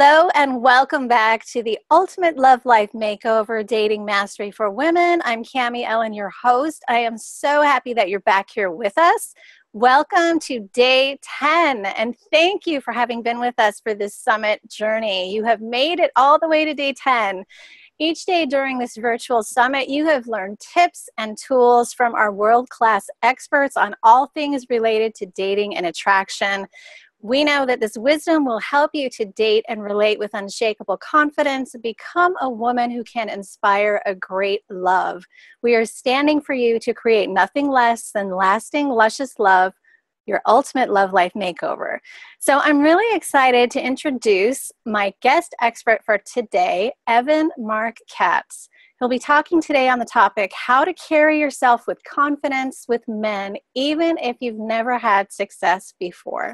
Hello and welcome back to the Ultimate Love Life Makeover Dating Mastery for Women. I'm Cami Ellen, your host. I am so happy that you're back here with us. Welcome to day 10, and thank you for having been with us for this summit journey. You have made it all the way to day 10. Each day during this virtual summit, you have learned tips and tools from our world-class experts on all things related to dating and attraction. We know that this wisdom will help you to date and relate with unshakable confidence, become a woman who can inspire a great love. We are standing for you to create nothing less than lasting, luscious love, your ultimate love life makeover. So I'm really excited to introduce my guest expert for today, Evan Marc Katz. He'll be talking today on the topic, how to carry yourself with confidence with men, even if you've never had success before.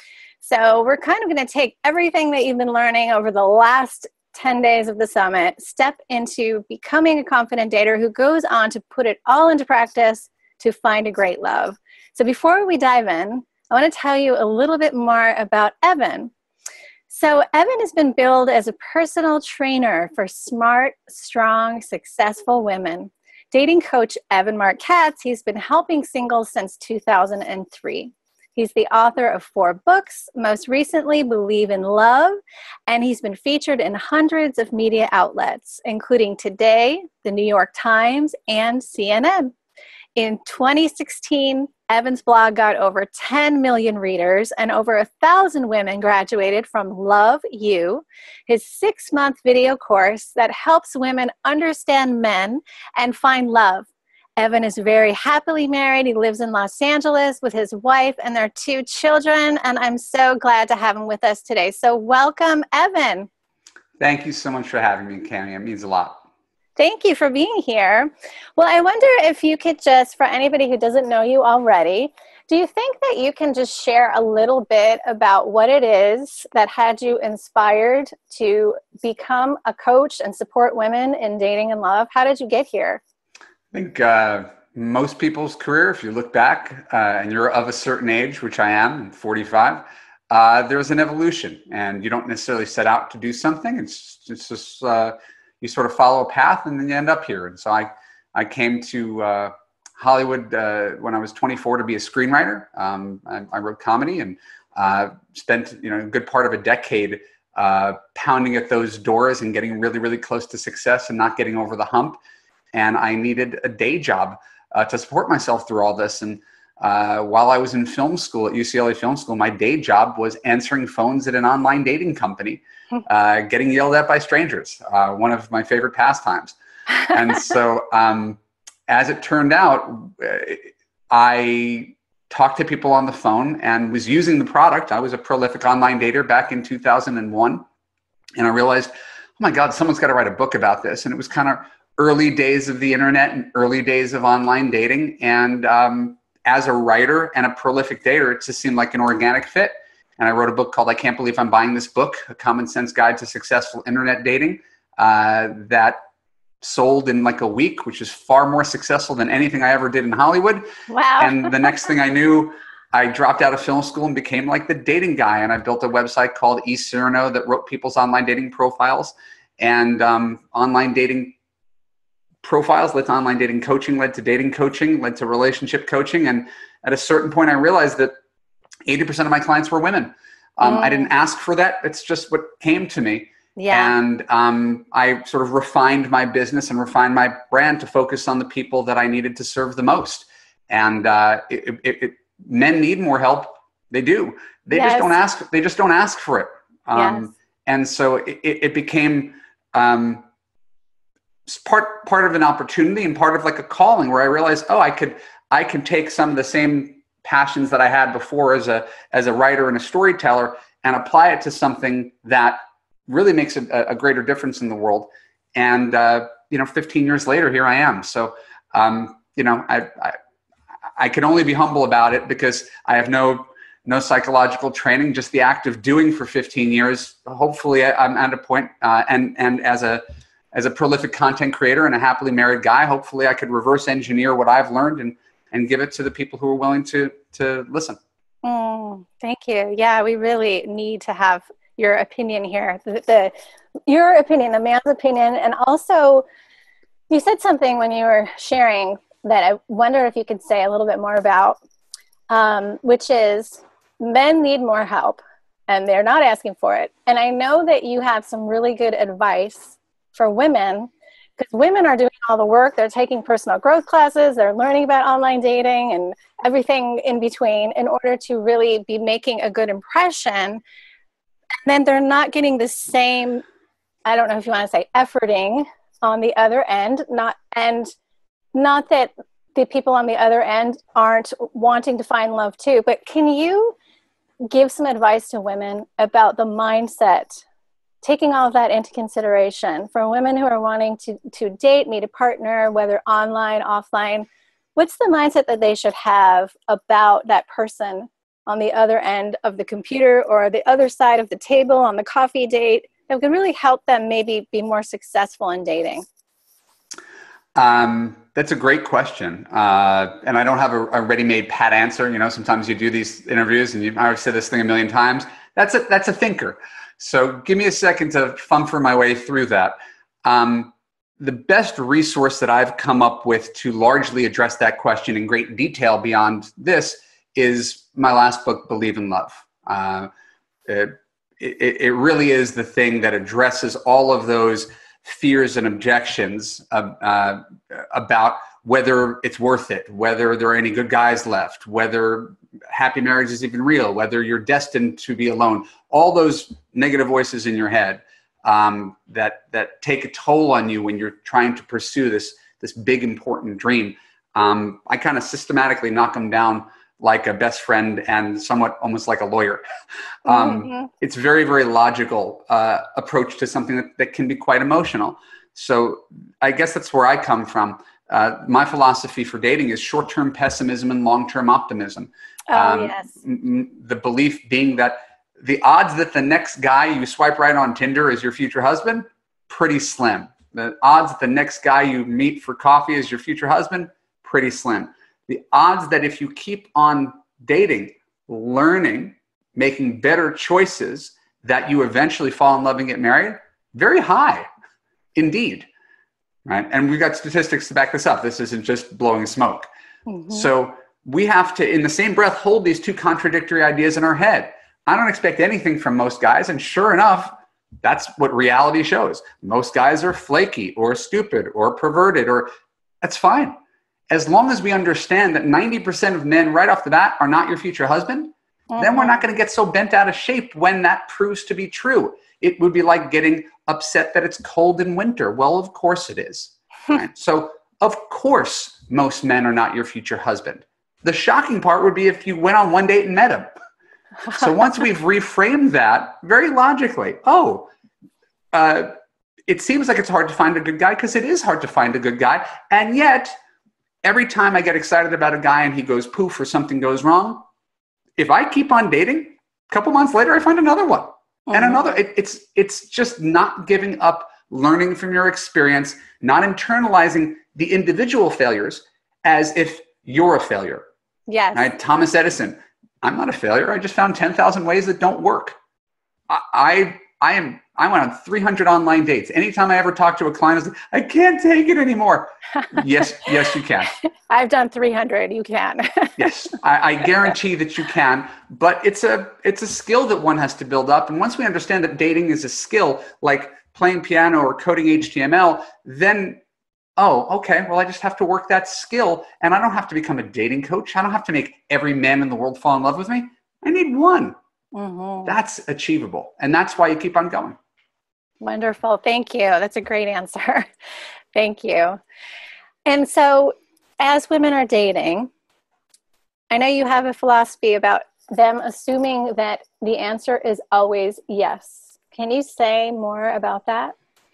So we're kind of going to take everything that you've been learning over the last 10 days of the summit, step into becoming a confident dater who goes on to put it all into practice to find a great love. So before we dive in, I want to tell you a little bit more about Evan. So Evan has been billed as a personal trainer for smart, strong, successful women. Dating coach Evan Marc Katz, he's been helping singles since 2003. He's the author of 4 books, most recently Believe in Love, and he's been featured in hundreds of media outlets, including Today, The New York Times, and CNN. In 2016, Evan's blog got over 10 million readers and over 1,000 women graduated from Love You, his 6-month video course that helps women understand men and find love. Evan is very happily married. He lives in Los Angeles with his wife and their 2 children, and I'm so glad to have him with us today. So welcome, Evan. Thank you so much for having me, Cami. It means a lot. Thank you for being here. Well, I wonder if you could just, for anybody who doesn't know you already, do you think that you can just share a little bit about what it is that had you inspired to become a coach and support women in dating and love? How did you get here? I think most people's career, if you look back and you're of a certain age, which I am, I'm 45, there's an evolution, and you don't necessarily set out to do something. It's just you sort of follow a path, and then you end up here. And so I came to Hollywood when I was 24 to be a screenwriter. I wrote comedy and spent a good part of a decade pounding at those doors and getting really, really close to success and not getting over the hump. And I needed a day job to support myself through all this. And while I was in film school at UCLA Film School, my day job was answering phones at an online dating company, getting yelled at by strangers, one of my favorite pastimes. And so as it turned out, I talked to people on the phone and was using the product. I was a prolific online dater back in 2001. And I realized, oh my God, someone's got to write a book about this. And it was kind of early days of the internet and early days of online dating. And as a writer and a prolific dater, it just seemed like an organic fit. And I wrote a book called I Can't Believe I'm Buying This Book, A Common Sense Guide to Successful Internet Dating, that sold in like a week, which is far more successful than anything I ever did in Hollywood. Wow. And the next thing I knew, I dropped out of film school and became like the dating guy. And I built a website called eCyrano that wrote people's online dating profiles, and online dating profiles led to online dating coaching, led to dating coaching, led to relationship coaching. And at a certain point, I realized that 80% of my clients were women. I didn't ask for that. It's just what came to me. Yeah. And I sort of refined my business and refined my brand to focus on the people that I needed to serve the most. And men need more help. They do. They just don't ask. They just don't ask for it. And so it became part of an opportunity and part of like a calling, where I realized, oh, I could take some of the same passions that I had before as a writer and a storyteller and apply it to something that really makes a greater difference in the world. And 15 years later, here I am. So I can only be humble about it, because I have no psychological training, just the act of doing for 15 years. Hopefully I'm at a point, and as a prolific content creator and a happily married guy, hopefully I could reverse engineer what I've learned and give it to the people who are willing to listen. Thank you. Yeah, we really need to have your opinion here, your opinion, the man's opinion. And also, you said something when you were sharing that I wonder if you could say a little bit more about, which is men need more help and they're not asking for it. And I know that you have some really good advice for women, because women are doing all the work. They're taking personal growth classes. They're learning about online dating and everything in between in order to really be making a good impression. And then they're not getting the same, I don't know if you want to say efforting on the other end, not that the people on the other end aren't wanting to find love too, but can you give some advice to women about the mindset, taking all of that into consideration for women who are wanting to date, meet a partner, whether online, offline? What's the mindset that they should have about that person on the other end of the computer or the other side of the table on the coffee date that could really help them maybe be more successful in dating? That's a great question. And I don't have a ready-made pat answer. You know, sometimes you do these interviews and I've said this thing a million times. That's a thinker. So give me a second to fumfer my way through that. The best resource that I've come up with to largely address that question in great detail beyond this is my last book, Believe in Love. It really is the thing that addresses all of those fears and objections about whether it's worth it, whether there are any good guys left, whether happy marriage is even real, whether you're destined to be alone. All those negative voices in your head that take a toll on you when you're trying to pursue this big, important dream. I kind of systematically knock them down like a best friend and somewhat almost like a lawyer. It's very, very logical approach to something that can be quite emotional. So I guess that's where I come from. My philosophy for dating is short-term pessimism and long-term optimism. Yes. The belief being that the odds that the next guy you swipe right on Tinder is your future husband, pretty slim. The odds that the next guy you meet for coffee is your future husband, pretty slim. The odds that if you keep on dating, learning, making better choices, that you eventually fall in love and get married, very high indeed. Right? And we've got statistics to back this up. This isn't just blowing smoke. So we have to, in the same breath, hold these two contradictory ideas in our head. I don't expect anything from most guys. And sure enough, that's what reality shows. Most guys are flaky or stupid or perverted, or that's fine. As long as we understand that 90% of men right off the bat are not your future husband, then we're not going to get so bent out of shape when that proves to be true. It would be like getting upset that it's cold in winter. Well, of course it is. Right? So, of course, most men are not your future husband. The shocking part would be if you went on one date and met him. So once we've reframed that very logically, it seems like it's hard to find a good guy, because it is hard to find a good guy. And yet, every time I get excited about a guy and he goes poof or something goes wrong, if I keep on dating, a couple months later, I find another one. And another. It's just not giving up, learning from your experience, not internalizing the individual failures as if you're a failure. Yes. Right? Thomas Edison, I'm not a failure. I just found 10,000 ways that don't work. I went on 300 online dates. Anytime I ever talk to a client, I was like, I can't take it anymore. Yes, you can. I've done 300. You can. Yes, I guarantee that you can. But it's a skill that one has to build up. And once we understand that dating is a skill, like playing piano or coding HTML, then, okay, well, I just have to work that skill. And I don't have to become a dating coach. I don't have to make every man in the world fall in love with me. I need one. That's achievable. And that's why you keep on going. Wonderful. Thank you. That's a great answer. Thank you. And so as women are dating, I know you have a philosophy about them assuming that the answer is always yes. Can you say more about that?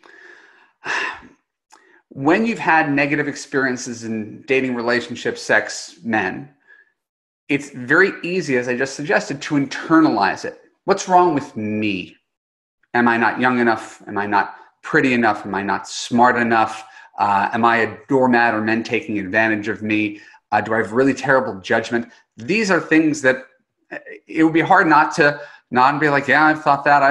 When you've had negative experiences in dating, relationships, sex, men, it's very easy, as I just suggested, to internalize it. What's wrong with me? Am I not young enough? Am I not pretty enough? Am I not smart enough? Am I a doormat, or men taking advantage of me? Do I have really terrible judgment? These are things that it would be hard not to nod and be like, yeah, I've thought that.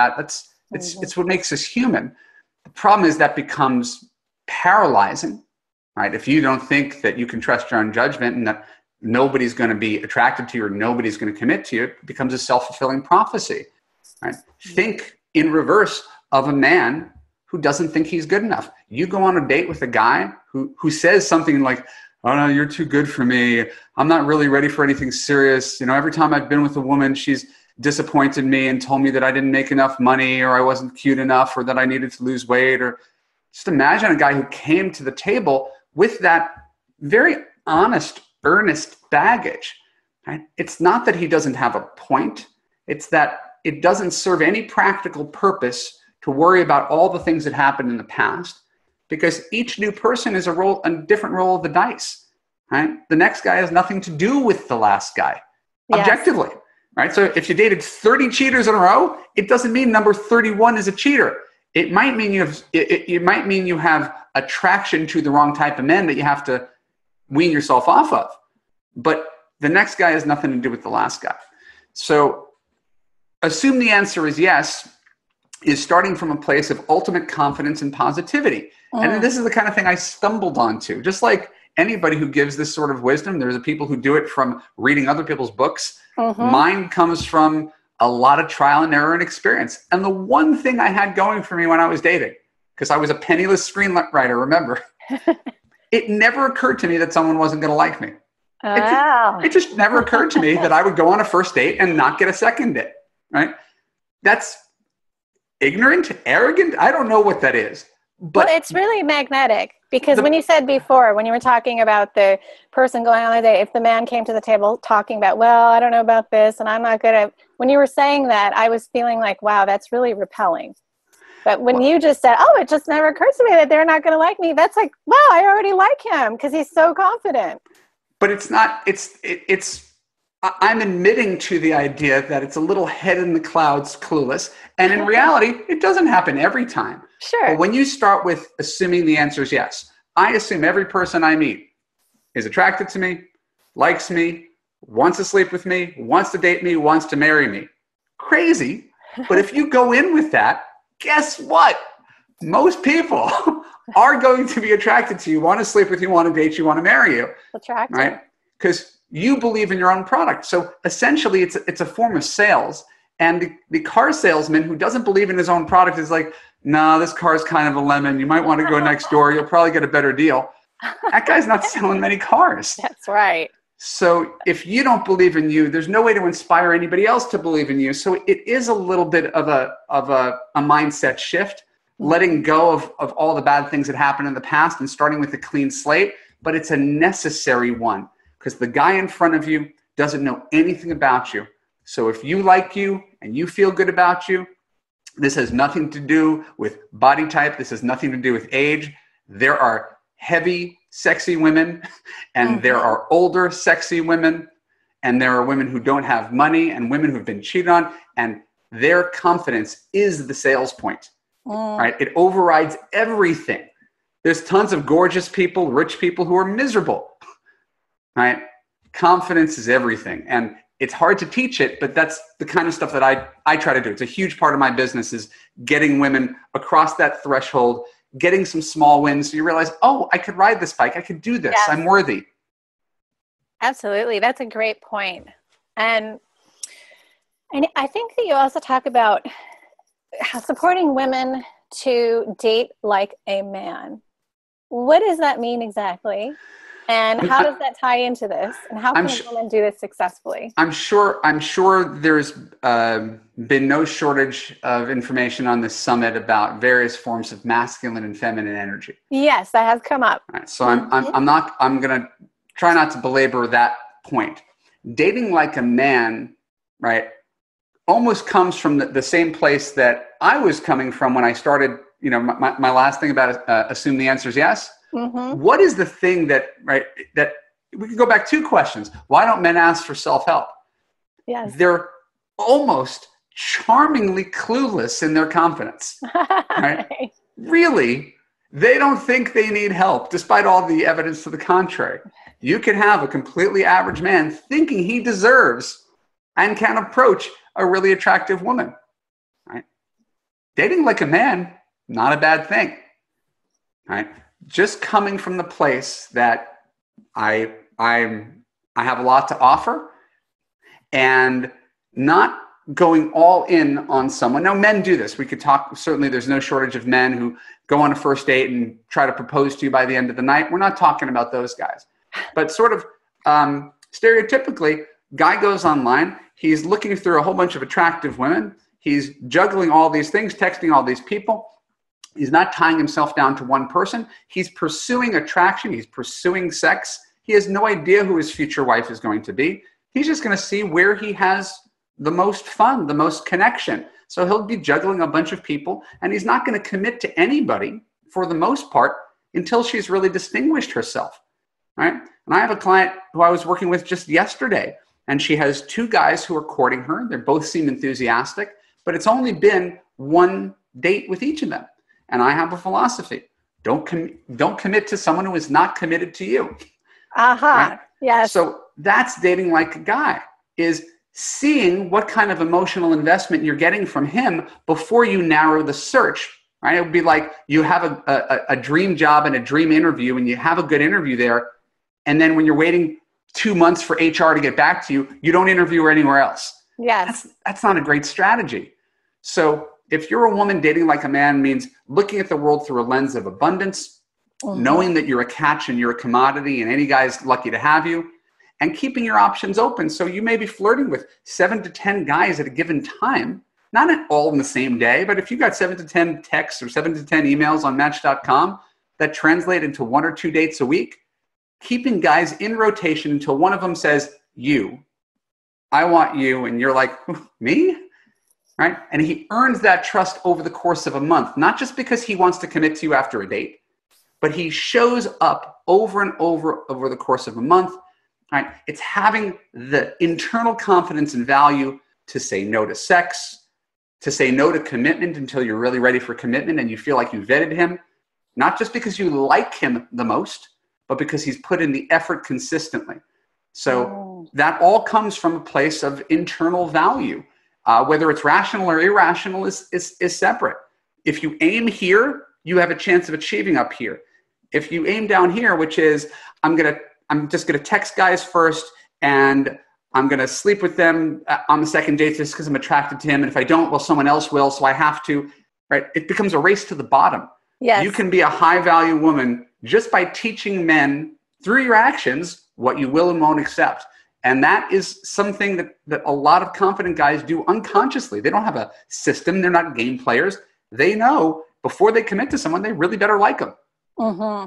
It's what makes us human. The problem is that becomes paralyzing, right? If you don't think that you can trust your own judgment and that nobody's going to be attracted to you or nobody's going to commit to you, it becomes a self-fulfilling prophecy, right? Think in reverse of a man who doesn't think he's good enough. You go on a date with a guy who says something like, oh no, you're too good for me. I'm not really ready for anything serious. Every time I've been with a woman, she's disappointed me and told me that I didn't make enough money or I wasn't cute enough or that I needed to lose weight. Or just imagine a guy who came to the table with that very honest, earnest baggage, right? It's not that he doesn't have a point. It's that it doesn't serve any practical purpose to worry about all the things that happened in the past, because each new person is a different roll of the dice, right? The next guy has nothing to do with the last guy, objectively, right? So if you dated 30 cheaters in a row, it doesn't mean number 31 is a cheater. It might mean you have attraction to the wrong type of men that you have to wean yourself off of. But the next guy has nothing to do with the last guy. So assume the answer is yes, is starting from a place of ultimate confidence and positivity. And this is the kind of thing I stumbled onto. Just like anybody who gives this sort of wisdom, there's people who do it from reading other people's books. Mine comes from a lot of trial and error and experience. And the one thing I had going for me when I was dating, because I was a penniless screenwriter, remember, it never occurred to me that someone wasn't going to like me. It just never occurred to me that I would go on a first date and not get a second date, right? That's ignorant, arrogant. I don't know what that is. But well, it's really magnetic, because when you said before, when you were talking about the person going on a date, if the man came to the table talking about, well, I don't know about this and I'm not good at, when you were saying that, I was feeling like, wow, that's really repelling. But when you just said, oh, it just never occurred to me that they're not going to like me, that's like, wow, I already like him because he's so confident. But it's not, I'm admitting to the idea that it's a little head in the clouds, clueless. And in reality, it doesn't happen every time. Sure. But when you start with assuming the answer is yes, I assume every person I meet is attracted to me, likes me, wants to sleep with me, wants to date me, wants to marry me. Crazy. But if you go in with that, guess what? Most people are going to be attracted to you, want to sleep with you, want to date you, want to marry you. Attractive. Right? Because you believe in your own product. So essentially, it's a form of sales. And the car salesman who doesn't believe in his own product is like, no, this car is kind of a lemon. You might want to go next door. You'll probably get a better deal. That guy's not selling many cars. That's right. So if you don't believe in you, there's no way to inspire anybody else to believe in you. So it is a little bit of a mindset shift, letting go of all the bad things that happened in the past and starting with a clean slate. But it's a necessary one, because the guy in front of you doesn't know anything about you. So if you like you and you feel good about you, this has nothing to do with body type. This has nothing to do with age. There are heavy, sexy women, and there are older, sexy women, and there are women who don't have money and women who've been cheated on, and their confidence is the sales point, right? It overrides everything. There's tons of gorgeous people, rich people who are miserable, right? Confidence is everything. And it's hard to teach it, but that's the kind of stuff that I try to do. It's a huge part of my business, is getting women across that threshold, getting some small wins. So you realize, oh, I could ride this bike. I could do this. Yes. I'm worthy. Absolutely. That's a great point. And I think that you also talk about supporting women to date like a man. What does that mean exactly? And how does that tie into this? And how can women do this successfully? I'm sure there's been no shortage of information on this summit about various forms of masculine and feminine energy. Yes, that has come up. Right, so I'm going to try not to belabor that point. Dating like a man, right, almost comes from the same place that I was coming from when I started, my last thing about assume the answer is yes. What is the thing that we could go back 2 questions. Why don't men ask for self-help? Yes. They're almost charmingly clueless in their confidence. Right? Really, they don't think they need help, despite all the evidence to the contrary. You can have a completely average man thinking he deserves and can approach a really attractive woman, right? Dating like a man, not a bad thing, right? Just coming from the place that I have a lot to offer and not going all in on someone. Now, men do this. We could talk, certainly there's no shortage of men who go on a first date and try to propose to you by the end of the night. We're not talking about those guys. But sort of stereotypically, guy goes online, he's looking through a whole bunch of attractive women, he's juggling all these things, texting all these people. He's not tying himself down to one person. He's pursuing attraction, he's pursuing sex. He has no idea who his future wife is going to be. He's just going to see where he has the most fun, the most connection. So he'll be juggling a bunch of people, and he's not going to commit to anybody for the most part until she's really distinguished herself, right? And I have a client who I was working with just yesterday, and she has 2 guys who are courting her. They both seem enthusiastic, but it's only been 1 date with each of them. And I have a philosophy: don't commit to someone who is not committed to you. Right? Yes. So that's dating like a guy, is seeing what kind of emotional investment you're getting from him before you narrow the search, right? It would be like you have a dream job and a dream interview, and you have a good interview there. And then when you're waiting 2 months for HR to get back to you, you don't interview anywhere else. Yes. That's not a great strategy. So if you're a woman, dating like a man means looking at the world through a lens of abundance, knowing that you're a catch and you're a commodity and any guy's lucky to have you, and keeping your options open. So you may be flirting with 7 to 10 guys at a given time, not all in the same day, but if you got 7 to 10 texts or 7 to 10 emails on Match.com that translate into 1 or 2 dates a week, keeping guys in rotation until one of them says, you, I want you, and you're like, me? Right? And he earns that trust over the course of a month, not just because he wants to commit to you after a date, but he shows up over and over the course of a month. Right? It's having the internal confidence and value to say no to sex, to say no to commitment until you're really ready for commitment and you feel like you vetted him, not just because you like him the most, but because he's put in the effort consistently. So that all comes from a place of internal value. Whether it's rational or irrational is separate. If you aim here, you have a chance of achieving up here. If you aim down here, which is, I'm just going to text guys first, and I'm going to sleep with them on the second date just because I'm attracted to him. And if I don't, well, someone else will, so I have to, right? It becomes a race to the bottom. Yes. You can be a high-value woman just by teaching men through your actions what you will and won't accept. And that is something that a lot of confident guys do unconsciously. They don't have a system. They're not game players. They know before they commit to someone, they really better like them. Mm-hmm.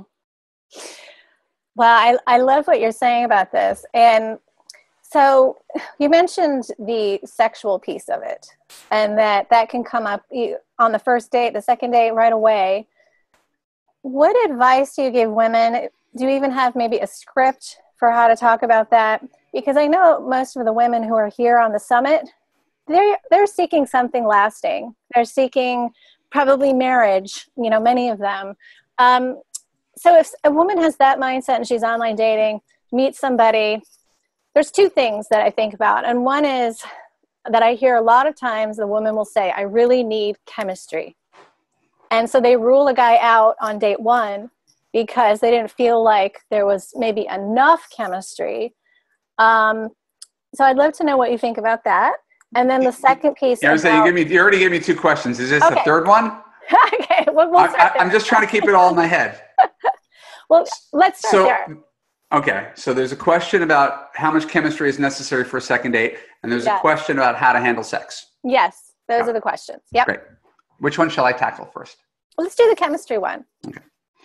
Well, I love what you're saying about this. And so you mentioned the sexual piece of it, and that can come up on the first date, the second date, right away. What advice do you give women? Do you even have maybe a script for how to talk about that? Because I know most of the women who are here on the summit, they're seeking something lasting. They're seeking probably marriage, many of them. So if a woman has that mindset and she's online dating, meets somebody, there's 2 things that I think about. And one is that I hear a lot of times the woman will say, I really need chemistry. And so they rule a guy out on date 1 because they didn't feel like there was maybe enough chemistry. So I'd love to know what you think about that. And then the second piece. Yeah, you already gave me 2 questions. Is this the third one? Okay, we'll start there. I'm just trying to keep it all in my head. Well, let's start there. Okay, so there's a question about how much chemistry is necessary for a second date, and there's a question about how to handle sex. Yes, those are the questions. Yep. Great. Which one shall I tackle first? Well, let's do the chemistry one. Okay.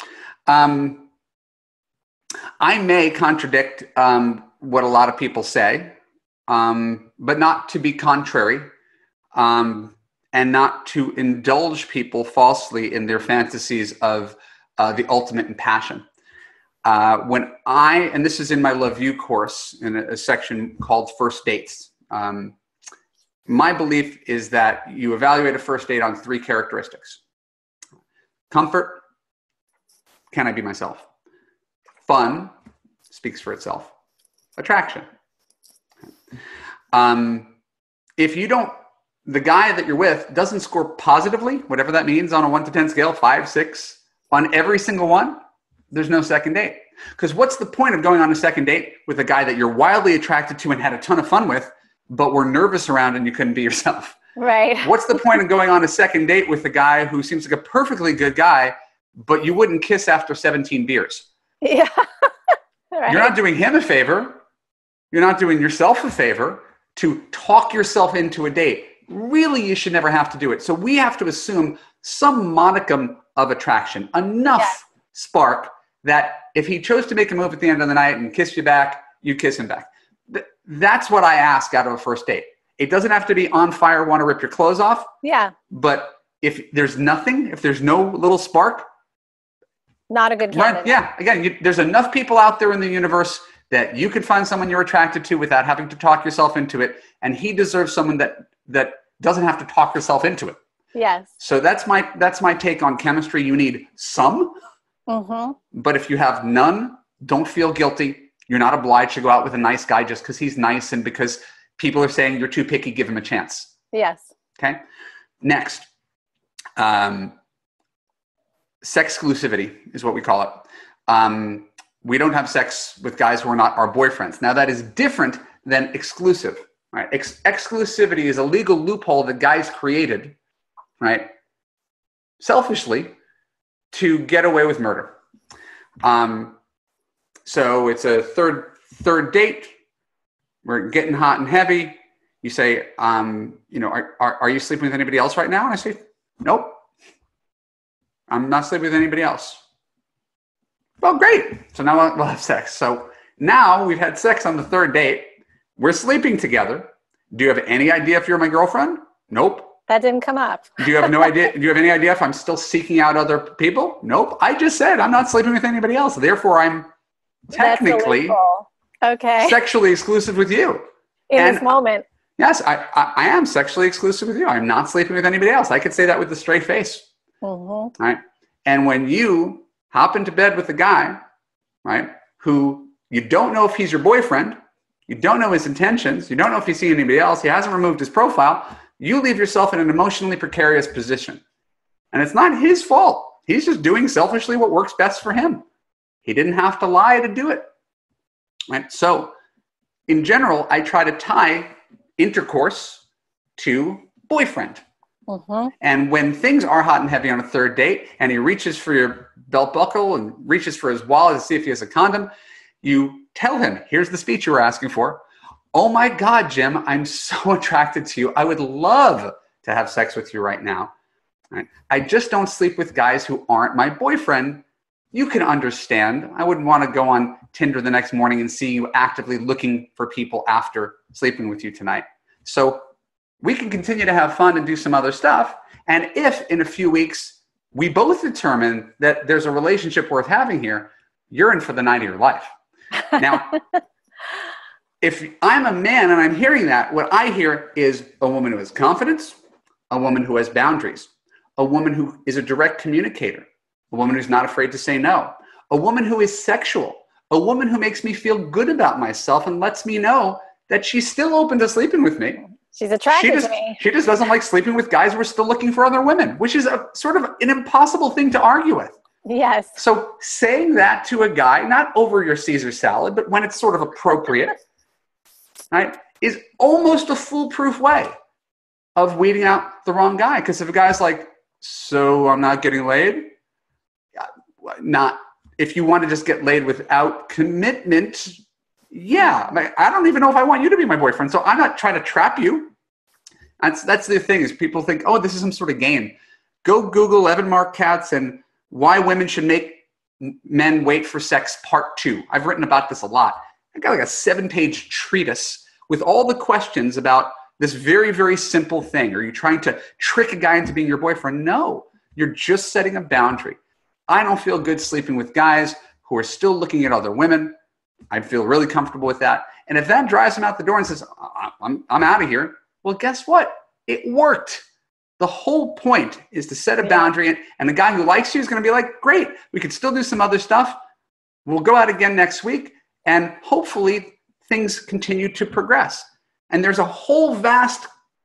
I may contradict what a lot of people say, but not to be contrary, and not to indulge people falsely in their fantasies of the ultimate in passion. And this is in my Love You course in a section called First Dates. My belief is that you evaluate a first date on 3 characteristics. Comfort, can I be myself? Fun, speaks for itself. Attraction. if you don't, the guy that you're with doesn't score positively, whatever that means on a 1 to 10 scale, 5, 6, on every single one, there's no second date. Because what's the point of going on a second date with a guy that you're wildly attracted to and had a ton of fun with, but were nervous around and you couldn't be yourself? Right. What's the point of going on a second date with a guy who seems like a perfectly good guy, but you wouldn't kiss after 17 beers? Yeah. Right. You're not doing him a favor. You're not doing yourself a favor to talk yourself into a date. Really, you should never have to do it. So we have to assume some modicum of attraction, enough spark that if he chose to make a move at the end of the night and kiss you back, you kiss him back. That's what I ask out of a first date. It doesn't have to be on fire, want to rip your clothes off. Yeah. But if there's nothing, if there's no little spark, not a good candidate. Yeah. Again, there's enough people out there in the universe that you could find someone you're attracted to without having to talk yourself into it. And he deserves someone that doesn't have to talk yourself into it. Yes. So that's my take on chemistry. You need some, but if you have none, don't feel guilty. You're not obliged to go out with a nice guy just because he's nice and because people are saying you're too picky, give him a chance. Yes. Okay. Next, sex exclusivity is what we call it. We don't have sex with guys who are not our boyfriends. Now that is different than exclusive, right? Exclusivity is a legal loophole that guys created, right? Selfishly to get away with murder. So it's a third date. We're getting hot and heavy. You say, are you sleeping with anybody else right now? And I say, nope. I'm not sleeping with anybody else. Well, great. So now we'll have sex. So now we've had sex on the third date. We're sleeping together. Do you have any idea if you're my girlfriend? Nope. That didn't come up. Do you have no idea? Do you have any idea if I'm still seeking out other people? Nope. I just said I'm not sleeping with anybody else. Therefore, I'm technically sexually exclusive with you. In this moment. Yes, I am sexually exclusive with you. I'm not sleeping with anybody else. I could say that with a straight face. All right. And when you hop into bed with a guy, right, who you don't know if he's your boyfriend, you don't know his intentions, you don't know if he's seeing anybody else, he hasn't removed his profile, you leave yourself in an emotionally precarious position. And it's not his fault. He's just doing selfishly what works best for him. He didn't have to lie to do it. Right? So in general, I try to tie intercourse to boyfriend. And when things are hot and heavy on a third date and he reaches for your belt buckle and reaches for his wallet to see if he has a condom, you tell him, here's the speech you were asking for. Oh my God, Jim, I'm so attracted to you. I would love to have sex with you right now. Right? I just don't sleep with guys who aren't my boyfriend. You can understand. I wouldn't want to go on Tinder the next morning and see you actively looking for people after sleeping with you tonight. So we can continue to have fun and do some other stuff. And if in a few weeks we both determine that there's a relationship worth having here, you're in for the night of your life. Now, if I'm a man and I'm hearing that, what I hear is a woman who has confidence, a woman who has boundaries, a woman who is a direct communicator, a woman who's not afraid to say no, a woman who is sexual, a woman who makes me feel good about myself and lets me know that she's still open to sleeping with me. She's attracted to me. She just doesn't like sleeping with guys who are still looking for other women, which is a sort of an impossible thing to argue with. Yes. So saying that to a guy, not over your Caesar salad, but when it's sort of appropriate, right, is almost a foolproof way of weeding out the wrong guy. Because if a guy's like, so I'm not getting laid, if you want to just get laid without commitment, yeah, I don't even know if I want you to be my boyfriend. So I'm not trying to trap you. That's the thing is people think, oh, this is some sort of game. Go Google Evan Marc Katz and why women should make men wait for sex part 2. I've written about this a lot. I got like a 7-page treatise with all the questions about this very, very simple thing. Are you trying to trick a guy into being your boyfriend? No, you're just setting a boundary. I don't feel good sleeping with guys who are still looking at other women. I feel really comfortable with that. And if that drives him out the door and says, I'm out of here, well, guess what? It worked. The whole point is to set a boundary, and the guy who likes you is going to be like, great, we can still do some other stuff. We'll go out again next week, and hopefully things continue to progress. And there's a whole vast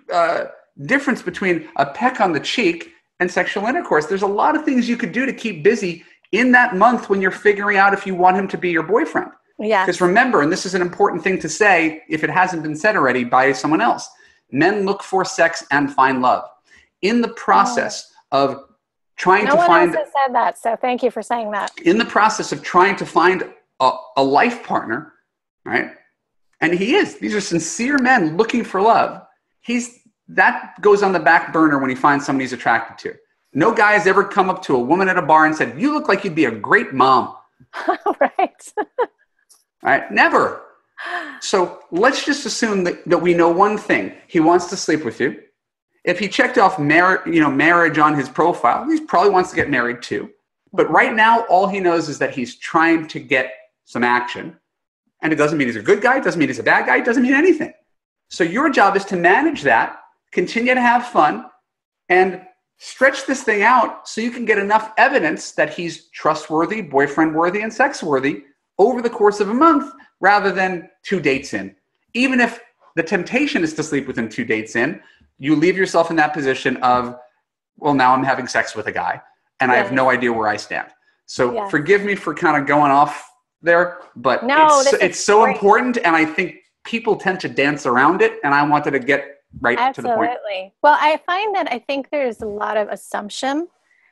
difference between a peck on the cheek and sexual intercourse. There's a lot of things you could do to keep busy in that month when you're figuring out if you want him to be your boyfriend. Yeah. Because remember, and this is an important thing to say if it hasn't been said already by someone else, men look for sex and find love. In the process of trying to find... No one else has said that, so thank you for saying that. In the process of trying to find a life partner, right? And he is. These are sincere men looking for love. That goes on the back burner when he finds somebody he's attracted to. No guy has ever come up to a woman at a bar and said, "You look like you'd be a great mom." Right. Right? Never. So let's just assume that we know one thing. He wants to sleep with you. If he checked off marriage on his profile, he probably wants to get married too. But right now, all he knows is that he's trying to get some action. And it doesn't mean he's a good guy. It doesn't mean he's a bad guy. It doesn't mean anything. So your job is to manage that, continue to have fun, and stretch this thing out so you can get enough evidence that he's trustworthy, boyfriend-worthy, and sex-worthy over the course of a month rather than 2 dates in. Even if the temptation is to sleep with him 2 dates in, you leave yourself in that position of, well, now I'm having sex with a guy and I have no idea where I stand. So forgive me for kind of going off there, but it's so important, and I think people tend to dance around it, and I wanted to get right to the point. Absolutely. Well, I find that I think there's a lot of assumption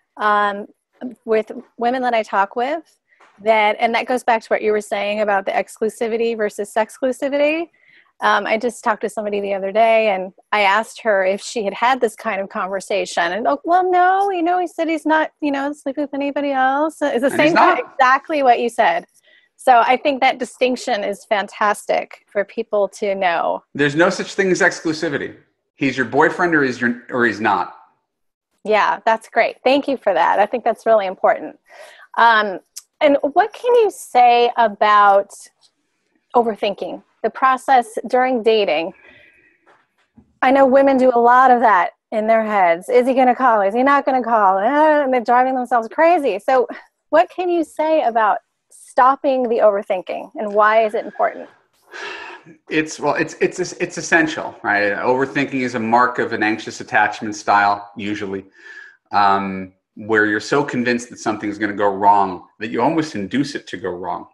with women that I talk with, and that goes back to what you were saying about the exclusivity versus sexclusivity. I just talked to somebody the other day, and I asked her if she had this kind of conversation. And, well, no, he said he's not, sleeping with anybody else. It's the same thing, exactly what you said. So I think that distinction is fantastic for people to know. There's no such thing as exclusivity. He's your boyfriend or he's not. Yeah, that's great. Thank you for that. I think that's really important. And what can you say about overthinking? The process during dating. I know women do a lot of that in their heads. Is he going to call? Is he not going to call? And they're driving themselves crazy. So what can you say about stopping the overthinking, and why is it important? It's essential, right? Overthinking is a mark of an anxious attachment style, usually, where you're so convinced that something is going to go wrong that you almost induce it to go wrong.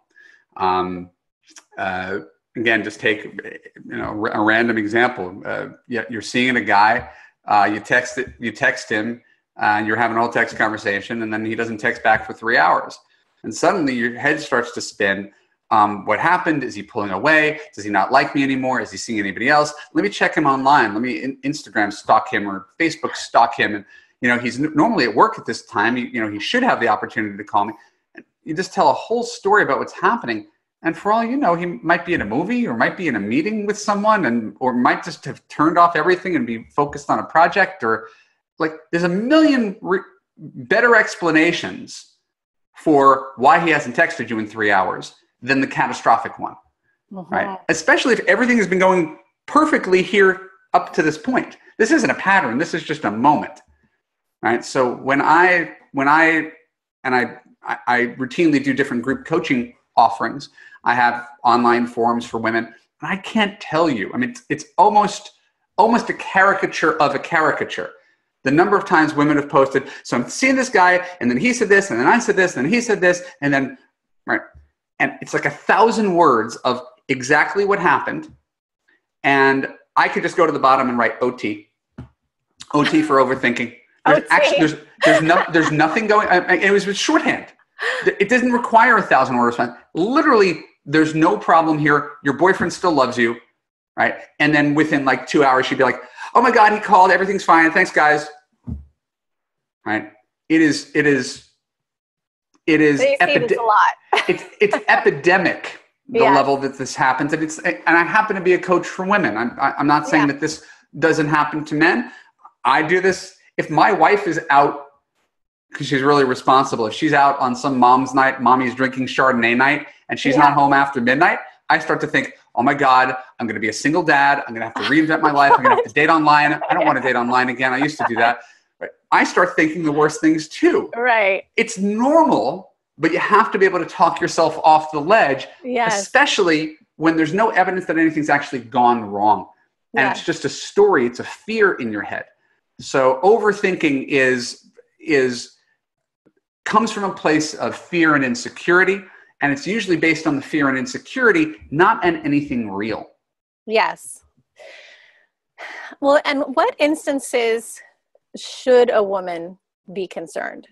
Again, just take a random example. You're seeing a guy, you text him, and you're having a whole text conversation, and then he doesn't text back for 3 hours. And suddenly your head starts to spin. What happened? Is he pulling away? Does he not like me anymore? Is he seeing anybody else? Let me check him online. Let me Instagram stalk him or Facebook stalk him. And, he's normally at work at this time. He should have the opportunity to call me. And you just tell a whole story about what's happening. And for all you know, he might be in a movie or might be in a meeting with someone or might just have turned off everything and be focused on a project, or there's a million better explanations for why he hasn't texted you in 3 hours than the catastrophic one, right? Especially if everything has been going perfectly here up to this point. This isn't a pattern. This is just a moment, right? So when I routinely do different group coaching offerings, I have online forums for women, and I can't tell you. I mean, it's almost a caricature of a caricature. The number of times women have posted, so I'm seeing this guy, and then he said this, and then I said this, and then he said this, and then, right? And it's like 1,000 words of exactly what happened. And I could just go to the bottom and write OT for overthinking. There's nothing going. It was with shorthand. It doesn't require 1,000 word response. Literally, there's no problem here. Your boyfriend still loves you, right? And then within 2 hours, she'd be like, "Oh my God, he called. Everything's fine. Thanks, guys." Right? It is. So you see this a lot. it's epidemic. The level that this happens, and I happen to be a coach for women. I'm not saying that this doesn't happen to men. I do this. If my wife is out, because she's really responsible, if she's out on some mom's night, mommy's drinking Chardonnay night, and she's not home after midnight, I start to think, oh my God, I'm going to be a single dad. I'm going to have to reinvent my life. I'm going to have to date online. I don't want to date online again. I used to do that. But I start thinking the worst things too. Right. It's normal, but you have to be able to talk yourself off the ledge, especially when there's no evidence that anything's actually gone wrong. And Yeah. it's just a story. It's a fear in your head. So overthinking comes from a place of fear and insecurity. And it's usually based on the fear and insecurity, not on anything real. Yes. Well, and what instances should a woman be concerned?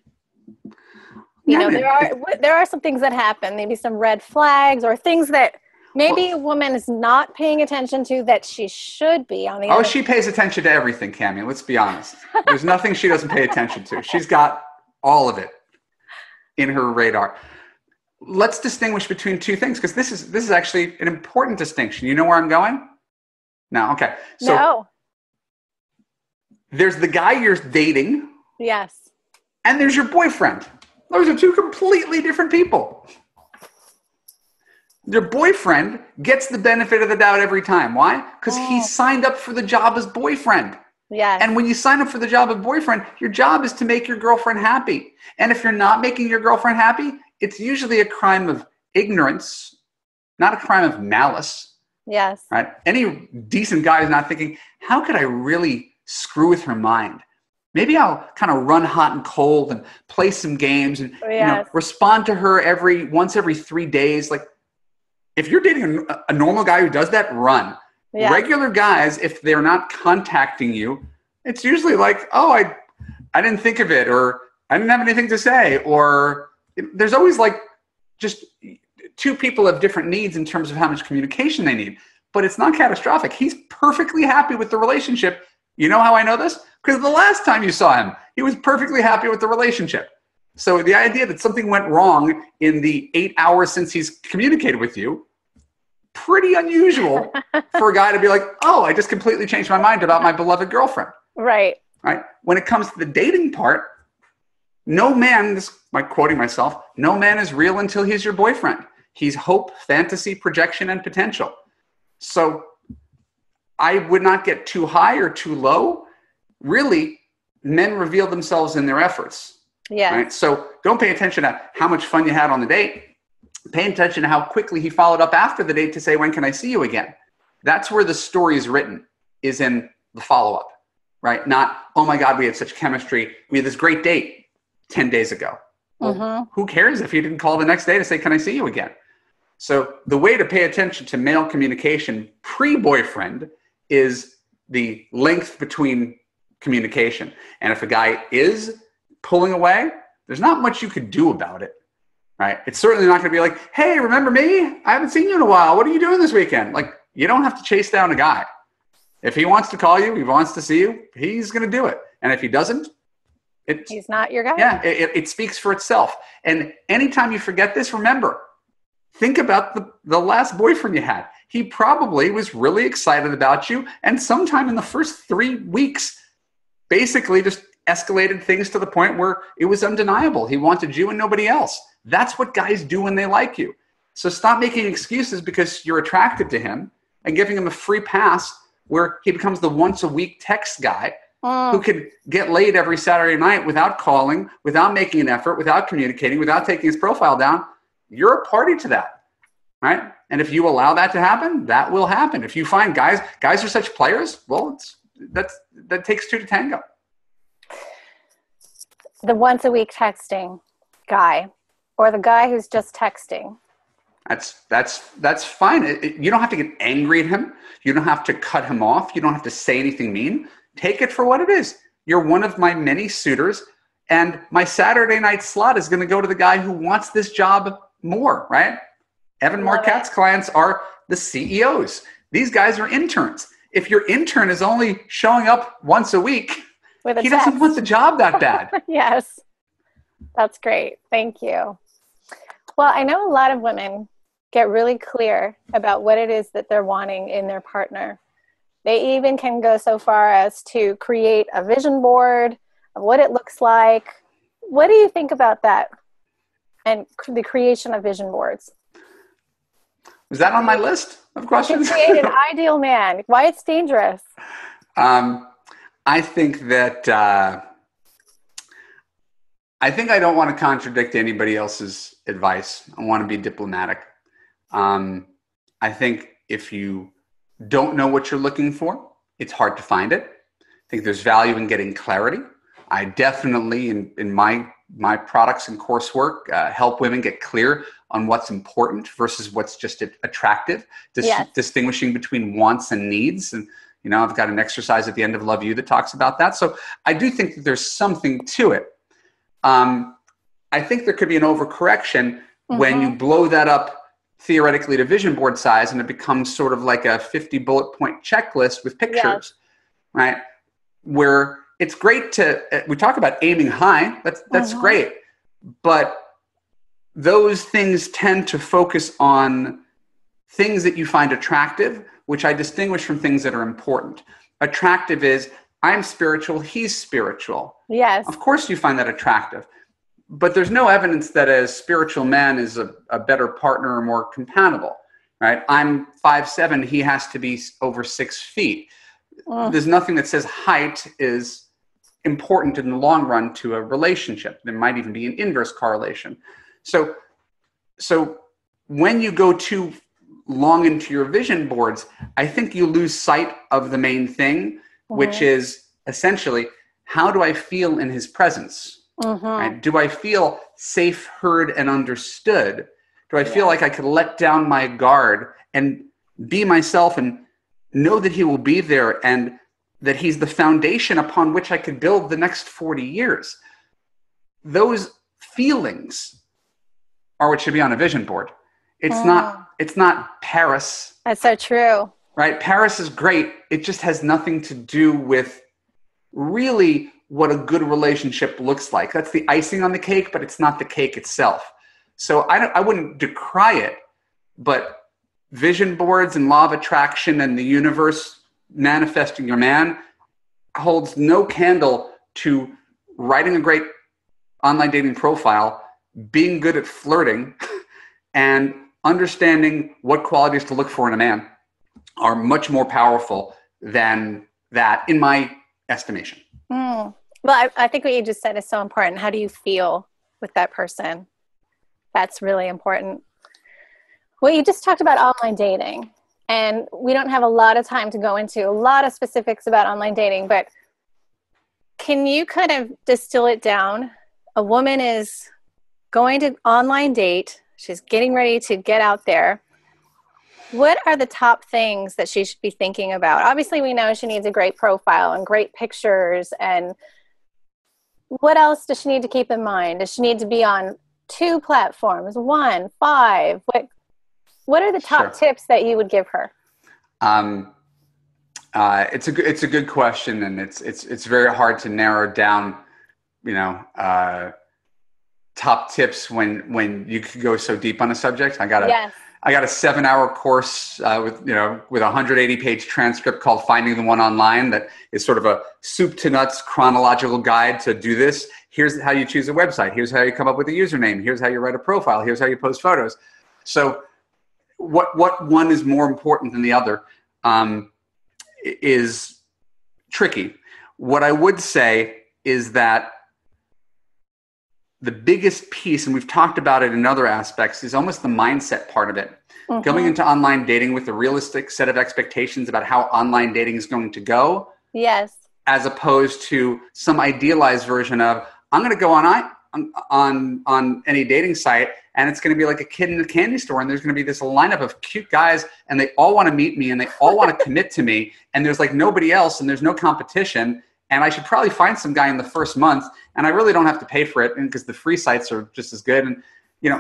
There are some things that happen, maybe some red flags or things that maybe a woman is not paying attention to that she should be on the other. She pays attention to everything, Cami. Let's be honest. There's nothing she doesn't pay attention to. She's got all of it in her radar. Let's distinguish between two things, because this is actually an important distinction. You know where I'm going? No? Okay. So no. There's the guy you're dating. Yes. And there's your boyfriend. Those are two completely different people. Your boyfriend gets the benefit of the doubt every time. Why? Because he signed up for the job as boyfriend. Yes. And when you sign up for the job of boyfriend, your job is to make your girlfriend happy. And if you're not making your girlfriend happy, it's usually a crime of ignorance, not a crime of malice. Yes. Right? Any decent guy is not thinking, how could I really screw with her mind? Maybe I'll kind of run hot and cold and play some games and respond to her once every 3 days. Like, if you're dating a normal guy who does that, run. Yeah. Regular guys, if they're not contacting you, it's usually like, oh, I didn't think of it, or I didn't have anything to say, or there's always like just two people have different needs in terms of how much communication they need, but it's not catastrophic. He's perfectly happy with the relationship. You know how I know this? Because the last time you saw him, he was perfectly happy with the relationship. So the idea that something went wrong in the 8 hours since he's communicated with you, pretty unusual for a guy to be like, oh, I just completely changed my mind about my beloved girlfriend. Right. Right. When it comes to the dating part, no man, this by quoting myself, no man is real until he's your boyfriend. He's hope, fantasy, projection, and potential. So I would not get too high or too low. Really, men reveal themselves in their efforts. Yeah. Right? So don't pay attention to how much fun you had on the date. Pay attention to how quickly he followed up after the date to say, when can I see you again? That's where the story is written, is in the follow-up, right? Not, oh my God, we had such chemistry. We had this great date 10 days ago. Well, who cares if he didn't call the next day to say, can I see you again? So the way to pay attention to male communication pre-boyfriend is the length between communication. And if a guy is pulling away, there's not much you could do about it. Right? It's certainly not going to be like, hey, remember me? I haven't seen you in a while. What are you doing this weekend? Like, you don't have to chase down a guy. If he wants to call you, he wants to see you, he's going to do it. And if he doesn't, he's not your guy. Yeah, it speaks for itself. And anytime you forget this, remember, think about the last boyfriend you had. He probably was really excited about you. And sometime in the first 3 weeks, basically just escalated things to the point where it was undeniable. He wanted you and nobody else. That's what guys do when they like you. So stop making excuses because you're attracted to him and giving him a free pass where he becomes the once a week text guy who can get laid every Saturday night without calling, without making an effort, without communicating, without taking his profile down. You're a party to that, right? And if you allow that to happen, that will happen. If you find guys are such players, well, that takes two to tango. The once a week texting guy, or the guy who's just texting. That's fine. You don't have to get angry at him. You don't have to cut him off. You don't have to say anything mean. Take it for what it is. You're one of my many suitors, and my Saturday night slot is going to go to the guy who wants this job more, right? Evan Marquette's clients are the CEOs. These guys are interns. If your intern is only showing up once a week, he doesn't want the job that bad. Yes. That's great. Thank you. Well, I know a lot of women get really clear about what it is that they're wanting in their partner. They even can go so far as to create a vision board of what it looks like. What do you think about that and the creation of vision boards? Was that on my list of questions? To create an ideal man. Why it's dangerous? I think that I don't want to contradict anybody else's advice. I want to be diplomatic. I think if you don't know what you're looking for, it's hard to find it. I think there's value in getting clarity. I definitely, in my products and coursework, help women get clear on what's important versus what's just attractive, distinguishing between wants and needs. And, I've got an exercise at the end of Love You that talks about that. So I do think that there's something to it. I think there could be an overcorrection when you blow that up theoretically to vision board size and it becomes sort of like a 50 bullet point checklist with pictures, right? Where it's great we talk about aiming high, that's great. But those things tend to focus on things that you find attractive, which I distinguish from things that are important. Attractive is, I'm spiritual, he's spiritual. Yes. Of course you find that attractive. But there's no evidence that a spiritual man is a better partner or more compatible, right? I'm 5'7", he has to be over 6 feet. There's nothing that says height is important in the long run to a relationship. There might even be an inverse correlation. So when you go too long into your vision boards, I think you lose sight of the main thing, which is essentially, how do I feel in his presence? Right? Do I feel safe, heard, and understood? Do I feel like I could let down my guard and be myself and know that he will be there and that he's the foundation upon which I could build the next 40 years? Those feelings are what should be on a vision board. It's not Paris. That's so true. Right? Paris is great. It just has nothing to do with really what a good relationship looks like. That's the icing on the cake, but it's not the cake itself. So I wouldn't decry it, but vision boards and law of attraction and the universe manifesting your man holds no candle to writing a great online dating profile, being good at flirting, and understanding what qualities to look for in a man are much more powerful than that, in my estimation. Well, I think what you just said is so important. How do you feel with that person? That's really important. Well, you just talked about online dating, and we don't have a lot of time to go into a lot of specifics about online dating, but can you kind of distill it down? A woman is going to online date. She's getting ready to get out there. What are the top things that she should be thinking about? Obviously, we know she needs a great profile and great pictures. And what else does she need to keep in mind? Does she need to be on 2 platforms, 1, 5? What are the top tips that you would give her? It's a good question, and it's very hard to narrow down, top tips when you could go so deep on a subject. I got a 7-hour course with 180-page transcript called Finding the One Online that is sort of a soup to nuts chronological guide to do this. Here's how you choose a website. Here's how you come up with a username. Here's how you write a profile. Here's how you post photos. So what one is more important than the other is tricky. What I would say is that the biggest piece, and we've talked about it in other aspects, is almost the mindset part of it. Going into online dating with a realistic set of expectations about how online dating is going to go. Yes. As opposed to some idealized version of, I'm going to go on any dating site, and it's going to be like a kid in a candy store, and there's going to be this lineup of cute guys, and they all want to meet me, and they all want to commit to me, and there's like nobody else, and there's no competition. And I should probably find some guy in the first month, and I really don't have to pay for it because the free sites are just as good. And,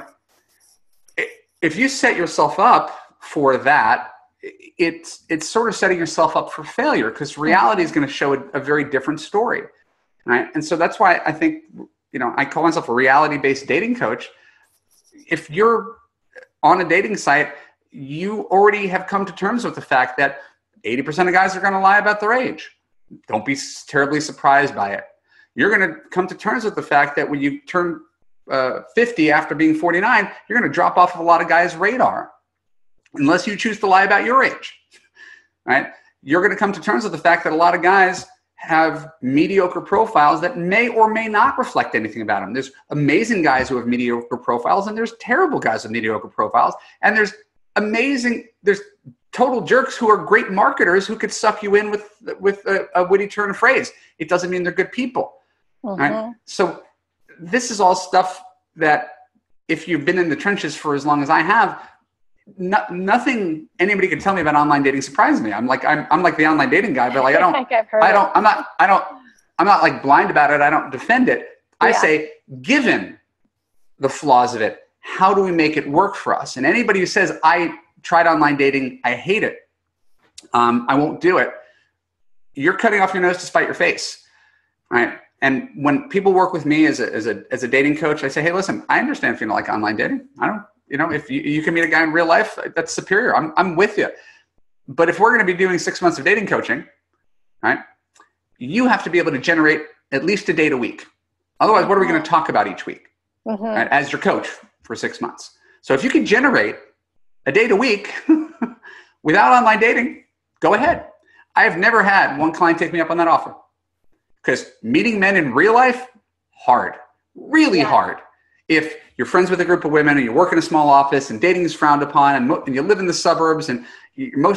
if you set yourself up for that, it's sort of setting yourself up for failure, because reality is going to show a very different story. Right? And so that's why I think, I call myself a reality-based dating coach. If you're on a dating site, you already have come to terms with the fact that 80% of guys are going to lie about their age. Don't be terribly surprised by it. You're going to come to terms with the fact that when you turn 50 after being 49, you're going to drop off of a lot of guys' radar, unless you choose to lie about your age. Right? You're going to come to terms with the fact that a lot of guys have mediocre profiles that may or may not reflect anything about them. There's amazing guys who have mediocre profiles, and there's terrible guys with mediocre profiles, and there's total jerks who are great marketers who could suck you in with a witty turn of phrase. It doesn't mean they're good people. Right? So this is all stuff that if you've been in the trenches for as long as I have, nothing anybody could tell me about online dating surprises me. I'm like the online dating guy, but like I'm not like blind about it. I don't defend it. I say, given the flaws of it, how do we make it work for us? And anybody who says, I tried online dating, I hate it, I won't do it, you're cutting off your nose to spite your face, right? And when people work with me as a dating coach, I say, hey, listen, I understand if you don't like online dating. I don't, if you can meet a guy in real life, that's superior. I'm with you. But if we're going to be doing 6 months of dating coaching, right, you have to be able to generate at least a date a week. Otherwise, what are we going to talk about each week, right, as your coach for 6 months? So if you can generate a date a week without online dating, go ahead. I have never had one client take me up on that offer. Because meeting men in real life, hard, really hard. If you're friends with a group of women and you work in a small office and dating is frowned upon and you live in the suburbs and you're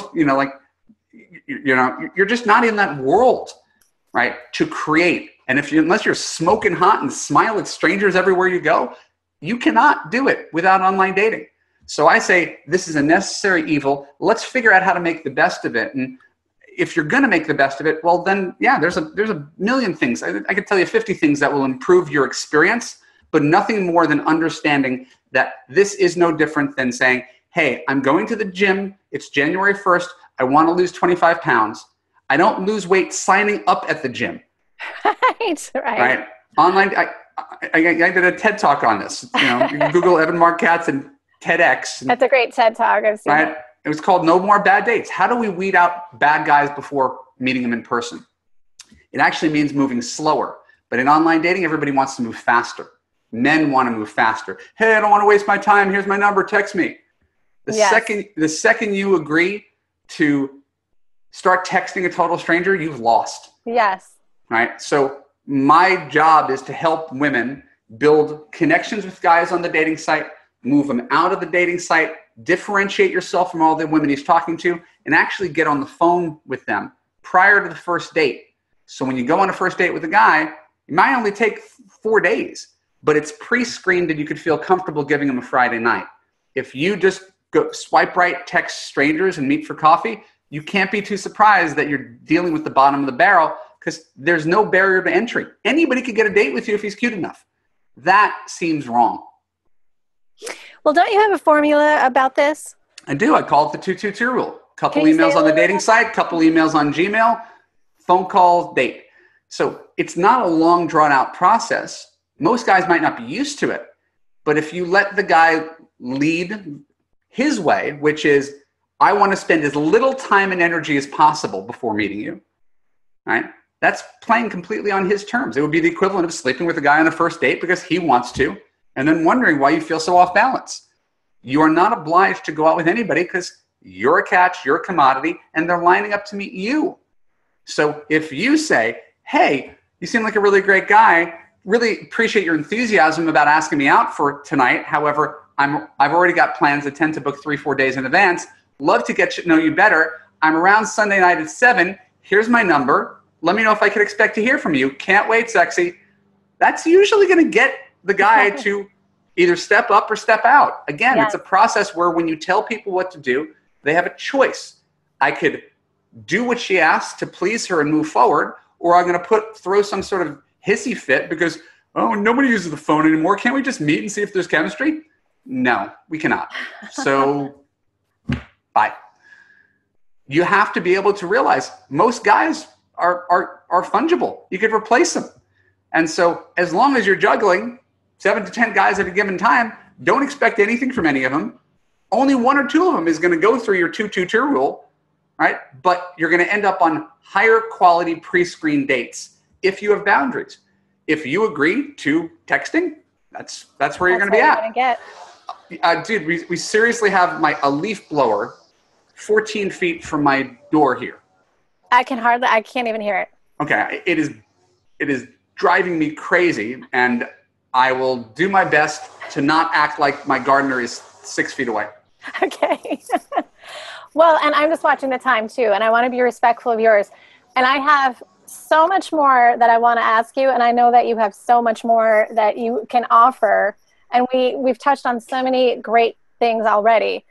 just not in that world, right, to create. And unless you're smoking hot and smile at strangers everywhere you go, you cannot do it without online dating. So I say this is a necessary evil. Let's figure out how to make the best of it. And if you're going to make the best of it, well, then, there's a million things. I could tell you 50 things that will improve your experience, but nothing more than understanding that this is no different than saying, hey, I'm going to the gym. It's January 1st. I want to lose 25 pounds. I don't lose weight signing up at the gym. Right. Online. I did a TED talk on this. You can Google Evan Marc Katz and TEDx. That's a great TED talk. I've seen it. It was called No More Bad Dates. How do we weed out bad guys before meeting them in person? It actually means moving slower. But in online dating, everybody wants to move faster. Men want to move faster. Hey, I don't want to waste my time. Here's my number. Text me. The second you agree to start texting a total stranger, you've lost. Yes. Right? So my job is to help women build connections with guys on the dating site, move them out of the dating site, differentiate yourself from all the women he's talking to, and actually get on the phone with them prior to the first date. So when you go on a first date with a guy, it might only take 4 days, but it's pre-screened and you could feel comfortable giving him a Friday night. If you just go swipe right, text strangers and meet for coffee, you can't be too surprised that you're dealing with the bottom of the barrel because there's no barrier to entry. Anybody could get a date with you if he's cute enough. That seems wrong. Well, don't you have a formula about this? I do. I call it the 222 rule. Couple emails on the dating site, couple emails on Gmail, phone call, date. So it's not a long drawn out process. Most guys might not be used to it, but if you let the guy lead his way, which is, I want to spend as little time and energy as possible before meeting you, right? That's playing completely on his terms. It would be the equivalent of sleeping with a guy on the first date because he wants to, and then wondering why you feel so off balance. You are not obliged to go out with anybody because you're a catch, you're a commodity, and they're lining up to meet you. So if you say, hey, you seem like a really great guy, really appreciate your enthusiasm about asking me out for tonight. However, I've already got plans that tend to book 3-4 days in advance. Love to get to know you better. I'm around Sunday night at 7. Here's my number. Let me know if I can expect to hear from you. Can't wait, sexy. That's usually going to get the guy to either step up or step out. Again, It's a process where when you tell people what to do, they have a choice. I could do what she asked to please her and move forward, or I'm going to throw some sort of hissy fit because, oh, nobody uses the phone anymore. Can't we just meet and see if there's chemistry? No, we cannot. So bye. You have to be able to realize most guys are fungible. You could replace them. And so as long as you're juggling 7 to 10 guys at a given time, don't expect anything from any of them. Only 1 or 2 of them is going to go through your 2-2-2 rule, right? But you're going to end up on higher quality pre-screened dates if you have boundaries. If you agree to texting, that's where you're going to be at. Dude, we seriously have a leaf blower 14 feet from my door here. I can't even hear it. Okay, it is driving me crazy, and I will do my best to not act like my gardener is 6 feet away. Okay. Well, and I'm just watching the time too, and I want to be respectful of yours. And I have so much more that I want to ask you, and I know that you have so much more that you can offer. And we've touched on so many great things already.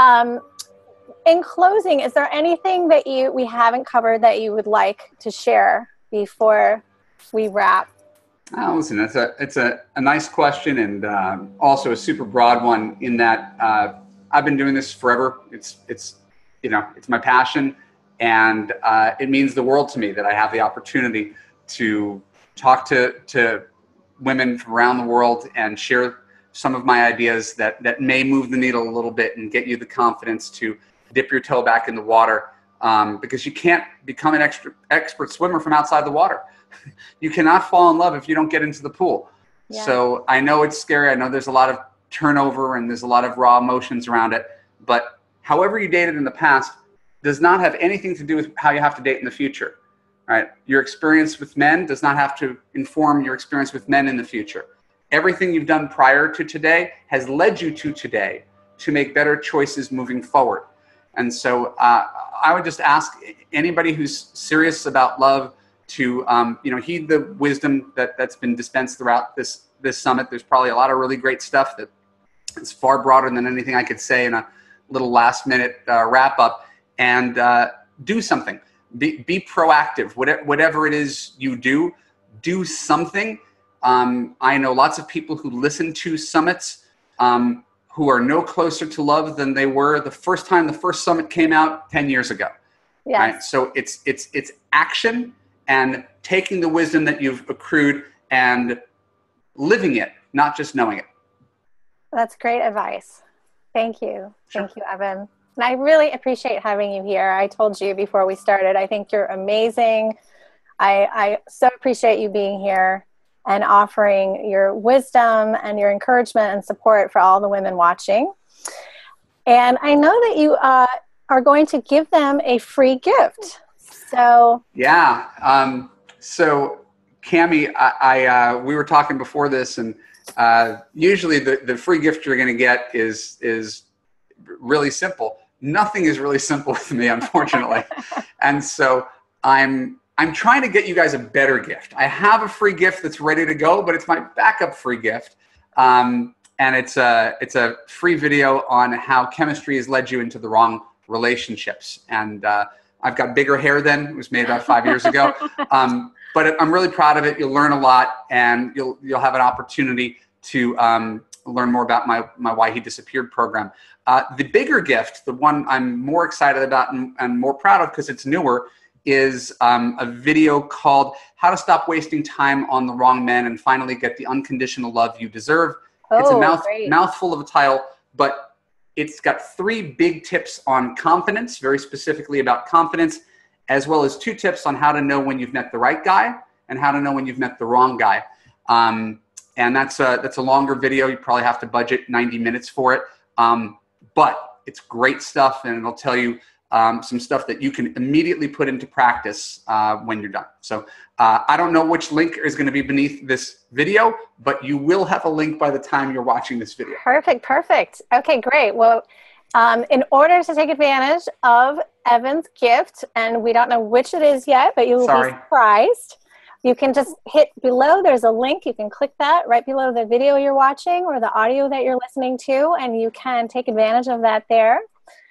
In closing, is there anything that we haven't covered that you would like to share before we wrap? Oh, listen, it's a nice question, and also a super broad one in that I've been doing this forever. It's my passion, and it means the world to me that I have the opportunity to talk to women from around the world and share some of my ideas that may move the needle a little bit and get you the confidence to dip your toe back in the water, because you can't become an expert swimmer from outside the water. You cannot fall in love if you don't get into the pool. Yeah. So I know it's scary. I know there's a lot of turnover and there's a lot of raw emotions around it, but however you dated in the past does not have anything to do with how you have to date in the future. Right? Your experience with men does not have to inform your experience with men in the future. Everything you've done prior to today has led you to today to make better choices moving forward. And so I would just ask anybody who's serious about love to heed the wisdom that's been dispensed throughout this summit. There's probably a lot of really great stuff that is far broader than anything I could say in a little last minute wrap up. And do something. Be proactive. Whatever it is you do something. I know lots of people who listen to summits who are no closer to love than they were the first time the first summit came out 10 years ago. Yes. Right? So it's action and taking the wisdom that you've accrued and living it, not just knowing it. That's great advice. Thank you. Sure. Thank you, Evan. And I really appreciate having you here. I told you before we started, I think you're amazing. I so appreciate you being here and offering your wisdom and your encouragement and support for all the women watching. And I know that you are going to give them a free gift. So yeah. So Cami, we were talking before this, and usually the free gift you're going to get is really simple. Nothing is really simple with me, unfortunately. And so I'm trying to get you guys a better gift. I have a free gift that's ready to go, but it's my backup free gift. And it's a free video on how chemistry has led you into the wrong relationships. And I've got bigger hair than it was made about 5 years ago. But I'm really proud of it. You'll learn a lot, and you'll have an opportunity to learn more about my Why He Disappeared program. The bigger gift, the one I'm more excited about and more proud of because it's newer, is a video called How to Stop Wasting Time on the Wrong Men and Finally Get the Unconditional Love You Deserve. It's a mouthful of a title, but it's got 3 big tips on confidence, very specifically about confidence, as well as 2 tips on how to know when you've met the right guy and how to know when you've met the wrong guy. And that's a longer video. You probably have to budget 90 minutes for it. But it's great stuff, and it'll tell you some stuff that you can immediately put into practice when you're done. So I don't know which link is going to be beneath this video, but you will have a link by the time you're watching this video. Perfect. Okay, great. Well, in order to take advantage of Evan's gift, and we don't know which it is yet, but you will be surprised. You can just hit below. There's a link. You can click that right below the video you're watching or the audio that you're listening to, and you can take advantage of that there.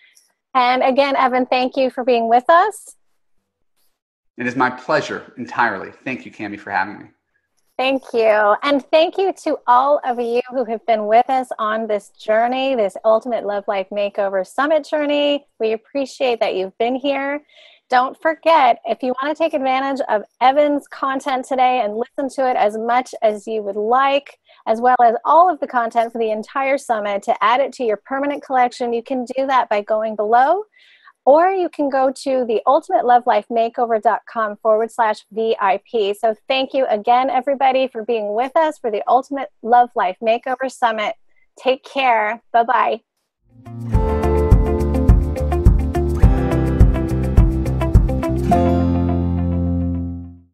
And again, Evan, thank you for being with us. It is my pleasure entirely. Thank you, Cami, for having me. Thank you. And thank you to all of you who have been with us on this journey, this Ultimate Love Life Makeover Summit journey. We appreciate that you've been here. Don't forget, if you want to take advantage of Evan's content today and listen to it as much as you would like, as well as all of the content for the entire summit, to add it to your permanent collection, you can do that by going below, or you can go to the ultimatelovelifemakeover.com/VIP. So thank you again, everybody, for being with us for the Ultimate Love Life Makeover Summit. Take care. Bye-bye.